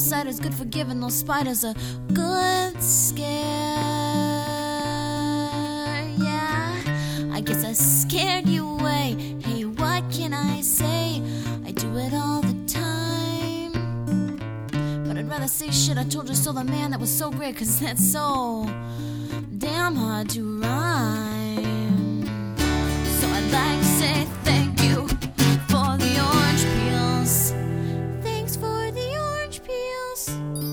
cider's good for giving those spiders a good scare. Yeah, I guess I scared you away. Hey, what can I say? I do it all the time, but I'd rather say shit I told you so, the man that was so great, 'cause that's so damn hard to rhyme. So I'd like to say thank you for the orange peels. Thanks for the orange peels.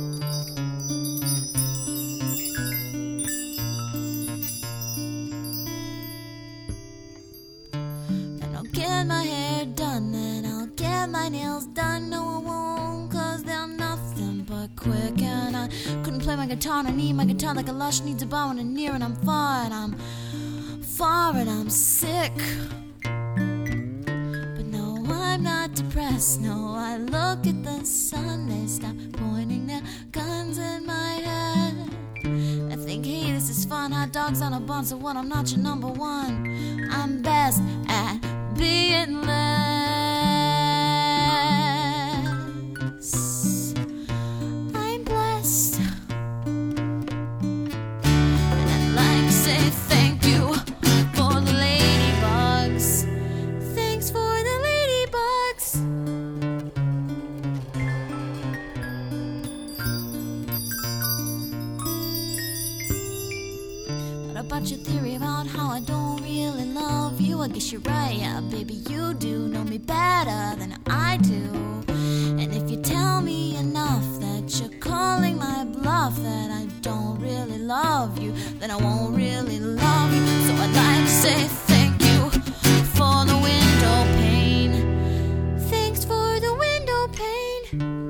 Then I'll get my hair done, then I'll get my nails done. No, I won't, 'cause they're nothing but quick. And I couldn't play my guitar, and I need my guitar like a lush needs a bow and a near. And I'm far, and I'm far, and I'm sick. But no, I'm not depressed. No, I look at the sun, they stop pointing their guns at my head. I think, hey, this is fun. Hot dogs on a bun, so what? I'm not your number one. I'm best at being less. I'm blessed. And I'd like to say thank you for the ladybugs. Thanks for the ladybugs. What about your theory about how I don't really love you? I guess you're right, yeah, baby, you do know me better than I do. And if you tell me enough that you're calling my bluff, that I don't really love you, then I won't really love you. So I'd like to say thank you for the window pane. Thanks for the window pane.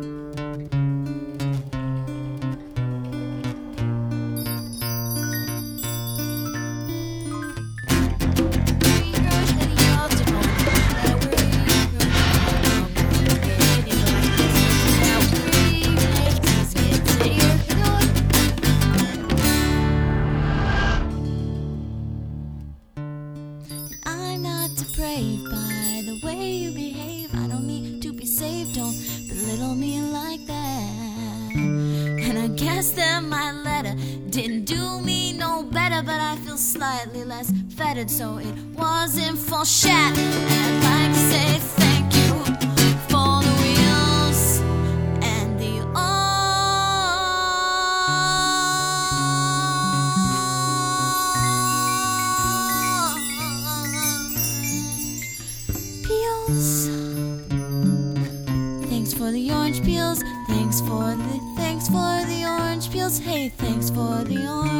I'm not depraved by the way you behave. I don't need to be saved. Don't belittle me like that. And I guess that my letter didn't do me no better, but I feel slightly less fettered, so it wasn't for shat. And I'd like to say thank you for the wheels and the peels. Thanks for the orange peels. Thanks for the orange peels. Hey, thanks for the orange